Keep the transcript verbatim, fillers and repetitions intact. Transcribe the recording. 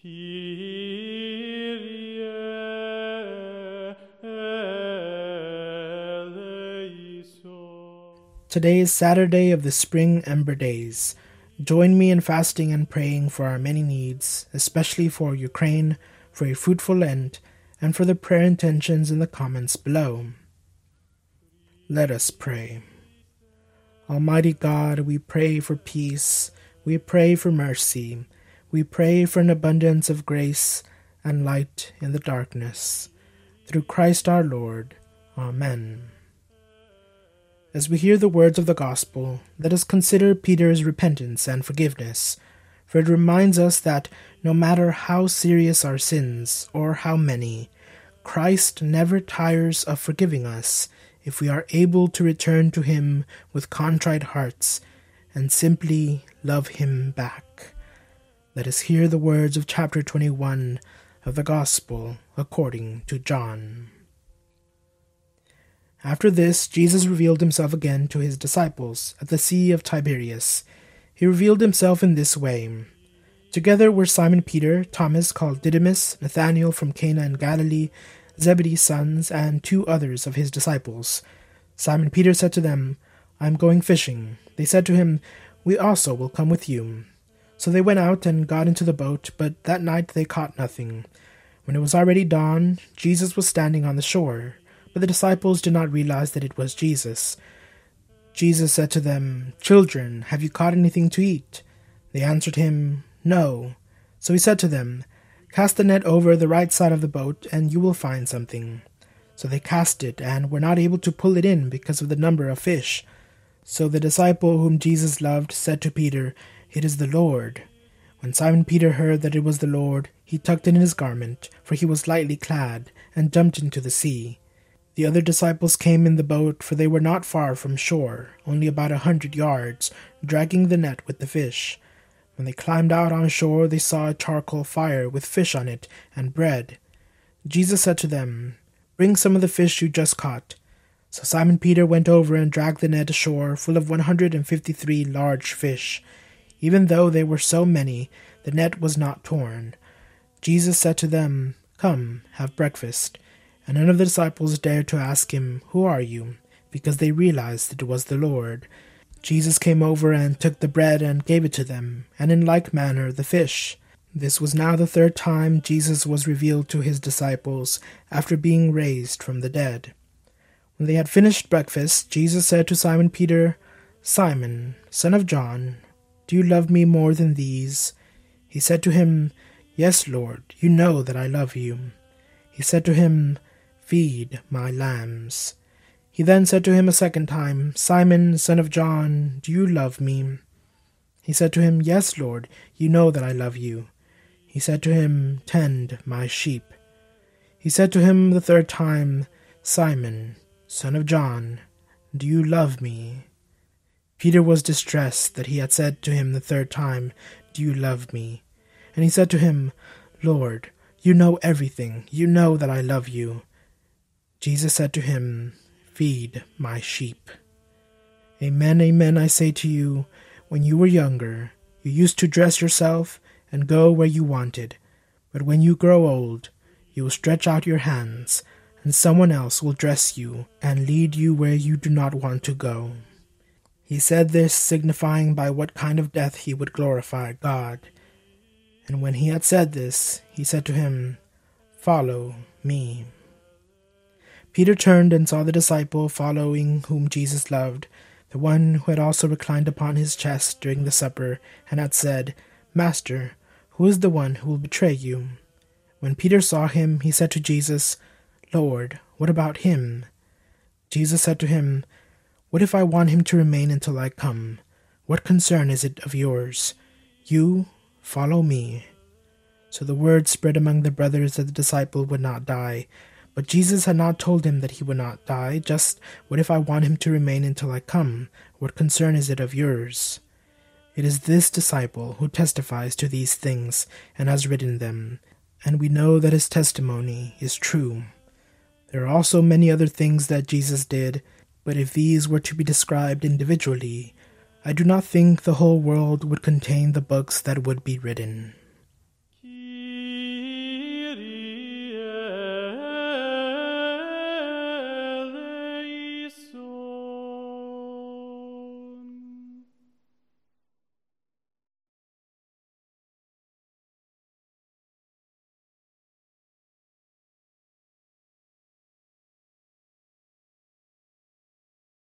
Today is Saturday of the Spring Ember Days. Join me in fasting and praying for our many needs, especially for Ukraine, for a fruitful Lent, and for the prayer intentions in the comments below. Let us pray. Almighty God, we pray for peace, we pray for mercy, we pray for an abundance of grace and light in the darkness. Through Christ our Lord. Amen. As we hear the words of the Gospel, let us consider Peter's repentance and forgiveness, for it reminds us that no matter how serious our sins, or how many, Christ never tires of forgiving us if we are able to return to Him with contrite hearts and simply love Him back. Let us hear the words of chapter twenty-one of the Gospel according to John. After this, Jesus revealed himself again to his disciples at the Sea of Tiberias. He revealed himself in this way. Together were Simon Peter, Thomas called Didymus, Nathanael from Cana in Galilee, Zebedee's sons, and two others of his disciples. Simon Peter said to them, "I am going fishing." They said to him, "We also will come with you." So they went out and got into the boat, but that night they caught nothing. When it was already dawn, Jesus was standing on the shore. But the disciples did not realize that it was Jesus. Jesus said to them, "Children, have you caught anything to eat?" They answered him, "No." So he said to them, "Cast the net over the right side of the boat, and you will find something." So they cast it, and were not able to pull it in because of the number of fish. So the disciple whom Jesus loved said to Peter, "It is the Lord." When Simon Peter heard that it was the Lord, he tucked in his garment, for he was lightly clad, and jumped into the sea. The other disciples came in the boat, for they were not far from shore, only about a hundred yards, dragging the net with the fish. When they climbed out on shore, they saw a charcoal fire with fish on it and bread. Jesus said to them, "Bring some of the fish you just caught." So Simon Peter went over and dragged the net ashore, full of one hundred and fifty-three large fish. Even though they were so many, the net was not torn. Jesus said to them, "Come, have breakfast." And none of the disciples dared to ask him, "Who are you?" because they realized that it was the Lord. Jesus came over and took the bread and gave it to them, and in like manner the fish. This was now the third time Jesus was revealed to his disciples after being raised from the dead. When they had finished breakfast, Jesus said to Simon Peter, "Simon, son of John, do you love me more than these?" He said to him, "Yes, Lord, you know that I love you." He said to him, "Feed my lambs." He then said to him a second time, "Simon, son of John, do you love me?" He said to him, "Yes, Lord, you know that I love you." He said to him, "Tend my sheep." He said to him the third time, "Simon, son of John, do you love me?" Peter was distressed that he had said to him the third time, "Do you love me?" And he said to him, "Lord, you know everything. You know that I love you." Jesus said to him, "Feed my sheep." Amen, amen, I say to you, when you were younger, you used to dress yourself and go where you wanted. But when you grow old, you will stretch out your hands, and someone else will dress you and lead you where you do not want to go. He said this, signifying by what kind of death he would glorify God. And when he had said this, he said to him, "Follow me." Peter turned and saw the disciple following whom Jesus loved, the one who had also reclined upon his chest during the supper, and had said, "Master, who is the one who will betray you?" When Peter saw him, he said to Jesus, "Lord, what about him?" Jesus said to him, "What if I want him to remain until I come? What concern is it of yours? You follow me." So the word spread among the brothers that the disciple would not die. But Jesus had not told him that he would not die, just, "What if I want him to remain until I come? What concern is it of yours?" It is this disciple who testifies to these things and has written them, and we know that his testimony is true. There are also many other things that Jesus did, but if these were to be described individually, I do not think the whole world would contain the books that would be written.